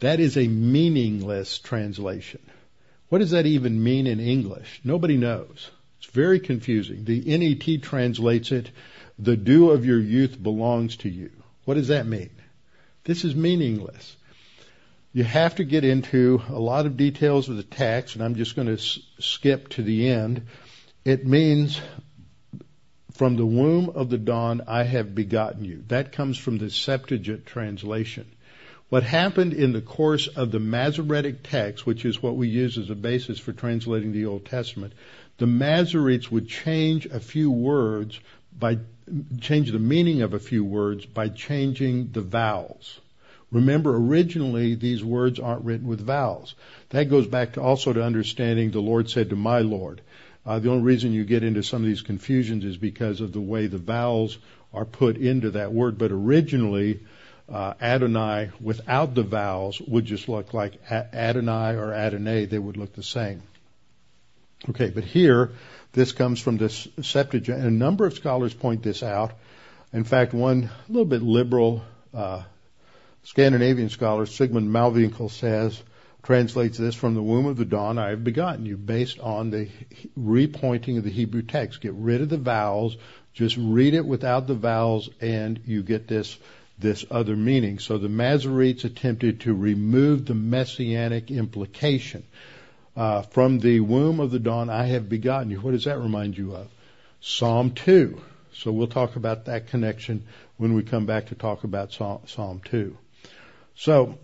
Speaker 1: That is a meaningless translation. What does that even mean in English? Nobody knows. It's very confusing. The N E T translates it, the dew of your youth belongs to you. What does that mean? This is meaningless. You have to get into a lot of details of the text, and I'm just going to s- skip to the end. It means, from the womb of the dawn I have begotten you. That comes from the Septuagint translation. What happened in the course of the Masoretic text, which is what we use as a basis for translating the Old Testament, the Masoretes would change a few words by change the meaning of a few words by changing the vowels. Remember, originally these words aren't written with vowels. That goes back to also to understanding the Lord said to my Lord. Uh, the only reason you get into some of these confusions is because of the way the vowels are put into that word. But originally, uh, Adonai without the vowels would just look like Adonai or Adonai. They would look the same. Okay, but here, this comes from this Septuagint, and a number of scholars point this out. In fact, one a little bit liberal uh, Scandinavian scholar, Sigmund Malvinkel, says, translates this, from the womb of the dawn I have begotten you, based on the repointing of the Hebrew text. Get rid of the vowels, just read it without the vowels, and you get this this other meaning. So the Masoretes attempted to remove the messianic implication. Uh, from the womb of the dawn I have begotten you. What does that remind you of? Psalm two. So we'll talk about that connection when we come back to talk about Psalm two. So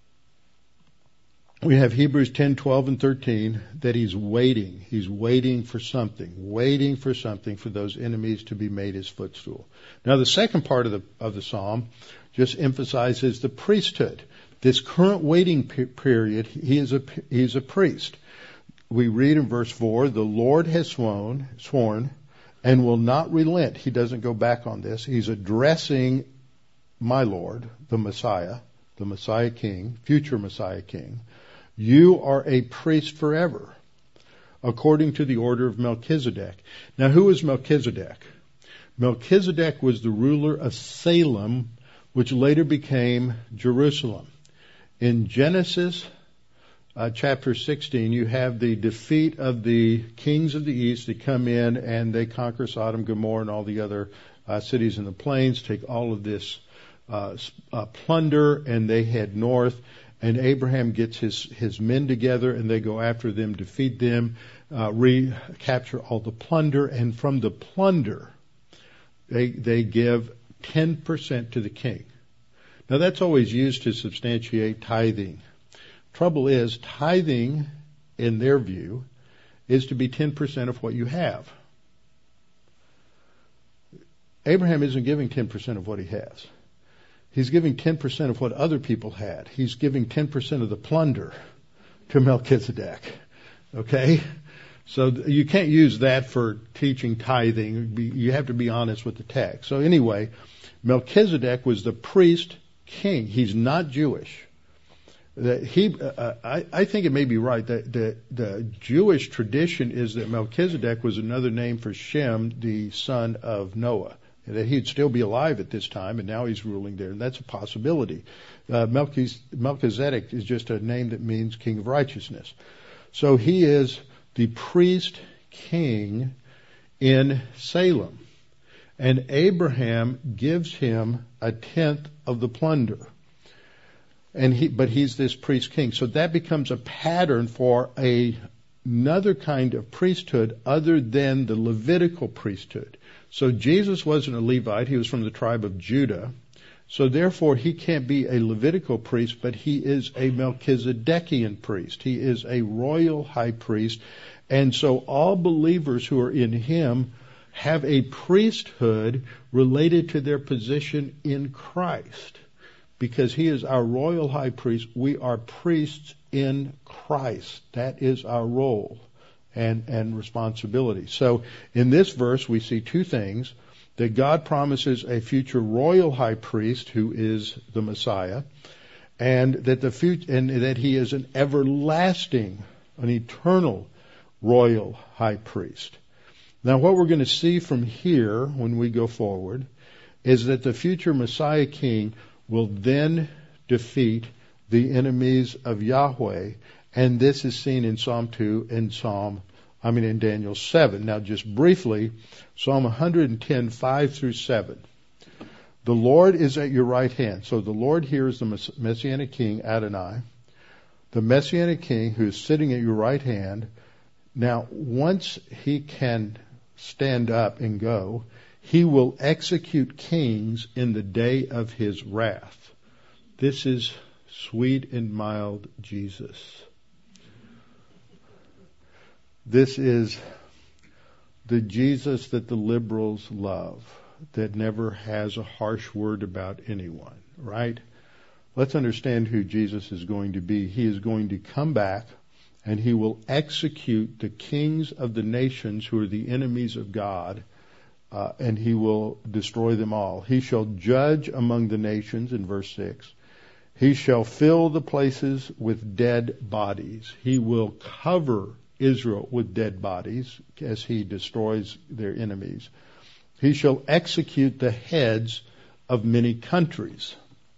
Speaker 1: we have Hebrews ten, twelve, and thirteen, that he's waiting. He's waiting for something, waiting for something for those enemies to be made his footstool. Now the second part of the of the psalm just emphasizes the priesthood. This current waiting period, he is a he is a priest. We read in verse four, the Lord has sworn, sworn and will not relent. He doesn't go back on this. He's addressing my Lord, the Messiah, the Messiah King, future Messiah King. You are a priest forever, according to the order of Melchizedek. Now, who is Melchizedek? Melchizedek was the ruler of Salem, which later became Jerusalem. In Genesis uh, chapter sixteen, you have the defeat of the kings of the east that come in and they conquer Sodom, Gomorrah, and all the other uh, cities in the plains, take all of this uh, uh, plunder, and they head north. And Abraham gets his, his men together, and they go after them, defeat them, uh, recapture all the plunder, and from the plunder, they they give ten percent to the king. Now, that's always used to substantiate tithing. Trouble is, tithing, in their view, is to be ten percent of what you have. Abraham isn't giving ten percent of what he has. He's giving ten percent of what other people had. He's giving ten percent of the plunder to Melchizedek. Okay? So you can't use that for teaching tithing. You have to be honest with the text. So anyway, Melchizedek was the priest king. He's not Jewish. That he, uh, I, I think it may be right that the, the Jewish tradition is that Melchizedek was another name for Shem, the son of Noah, and that he'd still be alive at this time, and now he's ruling there, and that's a possibility. Uh, Melchizedek is just a name that means king of righteousness. So he is the priest king in Salem. And Abraham gives him a tenth of the plunder. And he, but he's this priest king. So that becomes a pattern for a, another kind of priesthood other than the Levitical priesthood. So Jesus wasn't a Levite. He was from the tribe of Judah. So therefore he can't be a Levitical priest, but he is a Melchizedekian priest. He is a royal high priest. And so all believers who are in him have a priesthood related to their position in Christ. Because he is our royal high priest, we are priests in Christ. That is our role and, and responsibility. So in this verse we see two things. That God promises a future royal high priest who is the Messiah, and that the future, and that he is an everlasting, an eternal royal high priest. Now, what we're going to see from here when we go forward is that the future Messiah King will then defeat the enemies of Yahweh. And this is seen in Psalm two and Psalm, I mean in Daniel seven. Now just briefly, Psalm one ten, five through seven. The Lord is at your right hand. So the Lord here is the Messianic King, Adonai. The Messianic King who is sitting at your right hand. Now, once he can stand up and go, he will execute kings in the day of his wrath. This is sweet and mild Jesus. This is the Jesus that the liberals love, that never has a harsh word about anyone, right? Let's understand who Jesus is going to be. He is going to come back and he will execute the kings of the nations who are the enemies of God, uh, and he will destroy them all. He shall judge among the nations, in verse six. He shall fill the places with dead bodies. He will cover Israel with dead bodies as he destroys their enemies. He shall execute the heads of many countries.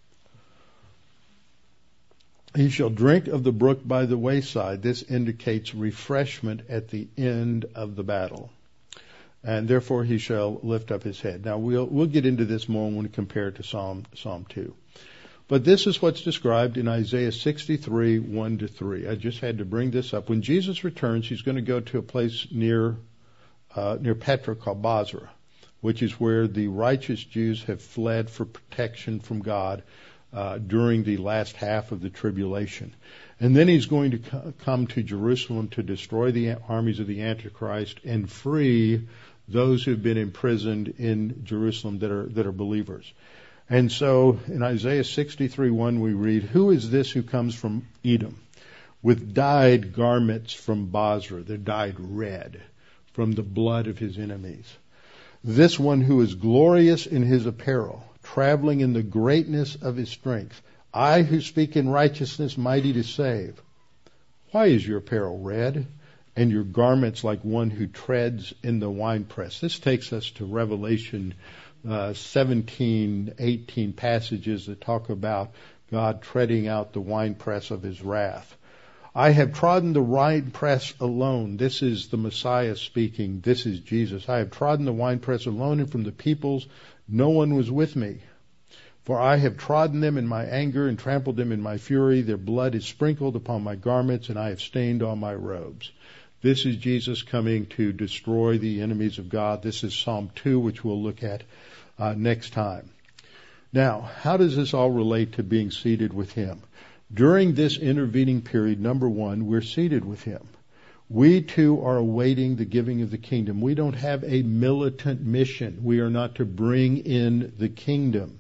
Speaker 1: He shall drink of the brook by the wayside. This indicates refreshment at the end of the battle. And therefore he shall lift up his head. Now we'll we'll get into this more when we compare it to Psalm Psalm two. But this is what's described in Isaiah sixty-three, one to three. I just had to bring this up. When Jesus returns, he's going to go to a place near uh, near Petra called Basra, which is where the righteous Jews have fled for protection from God uh, during the last half of the tribulation. And then he's going to co- come to Jerusalem to destroy the armies of the Antichrist and free those who've been imprisoned in Jerusalem that are that are believers. And so in Isaiah sixty-three, one we read, "Who is this who comes from Edom with dyed garments from Basra?" They're dyed red from the blood of his enemies. "This one who is glorious in his apparel, traveling in the greatness of his strength. I who speak in righteousness, mighty to save. Why is your apparel red, and your garments like one who treads in the winepress?" This takes us to Revelation uh, seventeen, eighteen passages that talk about God treading out the winepress of his wrath. "I have trodden the winepress alone." This is the Messiah speaking. This is Jesus. "I have trodden the winepress alone, and from the peoples no one was with me. For I have trodden them in my anger and trampled them in my fury. Their blood is sprinkled upon my garments, and I have stained all my robes." This is Jesus coming to destroy the enemies of God. This is Psalm two, which we'll look at uh, next time. Now, how does this all relate to being seated with him? During this intervening period, number one, we're seated with him. We too are awaiting the giving of the kingdom. We don't have a militant mission. We are not to bring in the kingdom.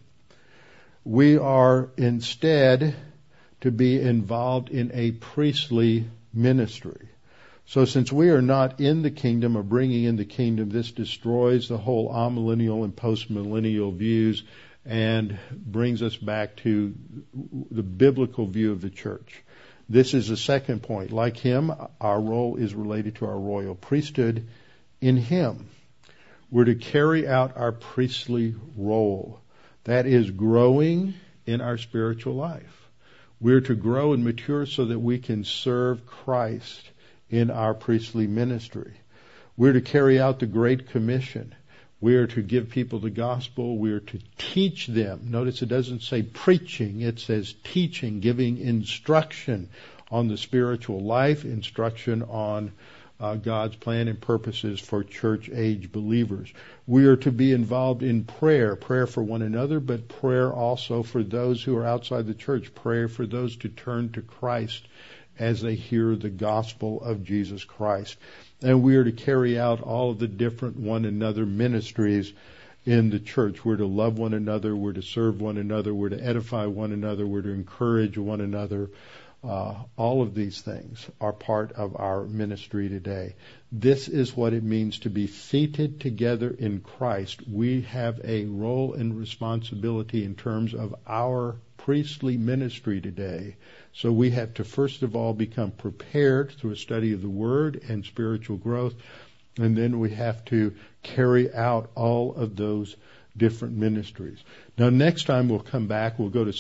Speaker 1: We are instead to be involved in a priestly ministry. So since we are not in the kingdom or bringing in the kingdom, this destroys the whole amillennial and postmillennial views and brings us back to the biblical view of the church. This is the second point. Like him, our role is related to our royal priesthood in him. We're to carry out our priestly role. That is growing in our spiritual life. We're to grow and mature so that we can serve Christ in our priestly ministry. We're to carry out the Great Commission. We are to give people the gospel. We are to teach them. Notice it doesn't say preaching. It says teaching, giving instruction on the spiritual life, instruction on uh, God's plan and purposes for church-age believers. We are to be involved in prayer, prayer for one another, but prayer also for those who are outside the church, prayer for those to turn to Christ as they hear the gospel of Jesus Christ. And we are to carry out all of the different one another ministries in the church. We're to love one another. We're to serve one another. We're to edify one another. We're to encourage one another. Uh, all of these things are part of our ministry today. This is what it means to be seated together in Christ. We have a role and responsibility in terms of our priestly ministry today. So we have to first of all become prepared through a study of the Word and spiritual growth, and then we have to carry out all of those different ministries. Now next time we'll come back, we'll go to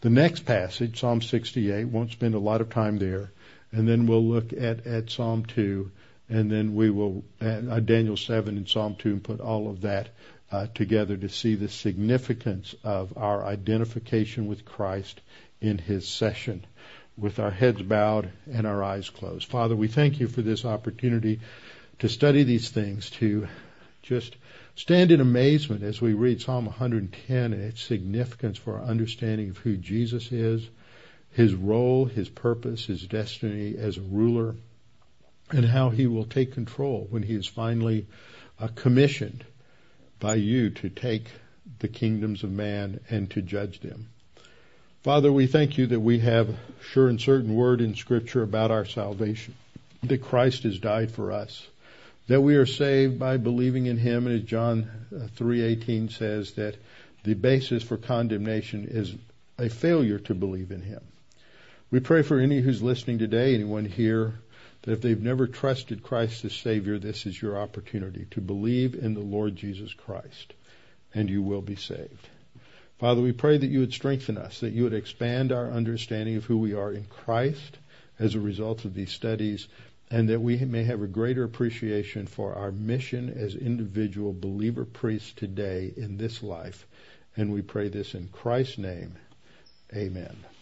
Speaker 1: the next passage, Psalm sixty-eight. Won't spend a lot of time there. And then we'll look at, at Psalm two, and then we will, uh, Daniel seven and Psalm two, and put all of that uh, together to see the significance of our identification with Christ in his session, with our heads bowed and our eyes closed. Father, we thank you for this opportunity to study these things, to just stand in amazement as we read Psalm one hundred ten and its significance for our understanding of who Jesus is, his role, his purpose, his destiny as a ruler, and how he will take control when he is finally uh, commissioned by you to take the kingdoms of man and to judge them. Father, we thank you that we have sure and certain word in Scripture about our salvation, that Christ has died for us, that we are saved by believing in him, and as John three eighteen says, that the basis for condemnation is a failure to believe in him. We pray for any who's listening today, anyone here, that if they've never trusted Christ as Savior, this is your opportunity to believe in the Lord Jesus Christ, and you will be saved. Father, we pray that you would strengthen us, that you would expand our understanding of who we are in Christ as a result of these studies, and that we may have a greater appreciation for our mission as individual believer priests today in this life. And we pray this in Christ's name. Amen.